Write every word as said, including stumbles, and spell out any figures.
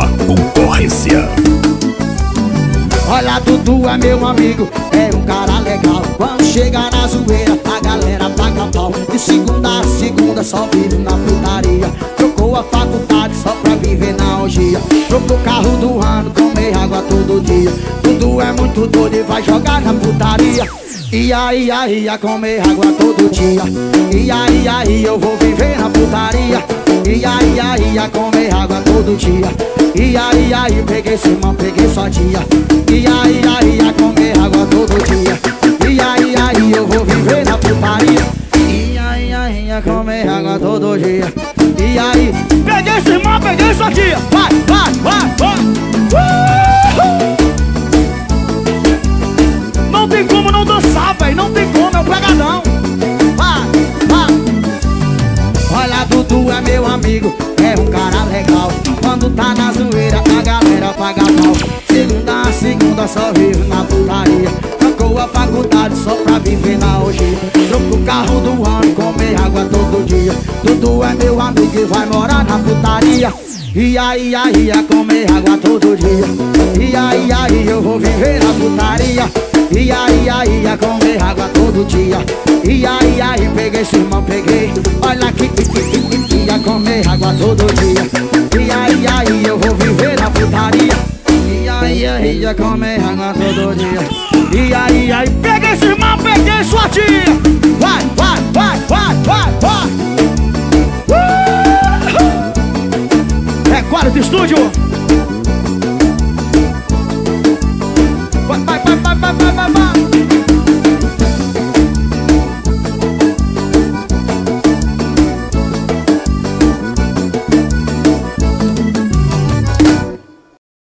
a concorrência. Olha, Dudu é meu amigo, é um cara legal. Quando chega na zoeira, a galera paga pau. De segunda a segunda só vive na putaria. Trocou a faculdade só pra viver na orgia. Trocou o carro do ano, comer água todo dia. Dudu é muito doido e vai jogar na putaria. Ia, ia, ia comer água todo dia. Ia, ia, ia, eu vou viver na putaria. Ia, ia, ia comer água todo dia. Ia, ia, ia, peguei Simão, peguei sua tia. Ia, ia, ia comer água todo dia. Ia, ia, ia, eu vou viver na putaria. Ia, ia, ia comer água todo dia. Ia, ia, peguei Simão, peguei sua tia. Vai, vai, vai, vai. Uhul! Não tem como não dançar, velho. Não tem como, é o pegadão. Vai, vai. Olha, Dudu é meu amigo, é um cara legal. Quando tá na zoeira, a galera paga pau. Segunda a segunda só vive na putaria. Trocou a faculdade só pra viver na orgia. Trocou o carro do ano, comer água todo dia. Dudu é meu amigo e vai morar na putaria. Ia, ia, ia comer água todo dia. Ia, ia, ia, eu vou viver na putaria. Ia, ia, ia comer água todo dia. Ia, ia, ia, peguei Simão, peguei. Olha aqui, ia comer água todo dia. Ia, ia, ia, eu vou viver na putaria. Ia, ia, ia comer água todo dia. Ia, ia, ia, peguei Simão, peguei sua tia. Vai, vai, vai, vai, vai, vai. Uh! É quadro de estúdio.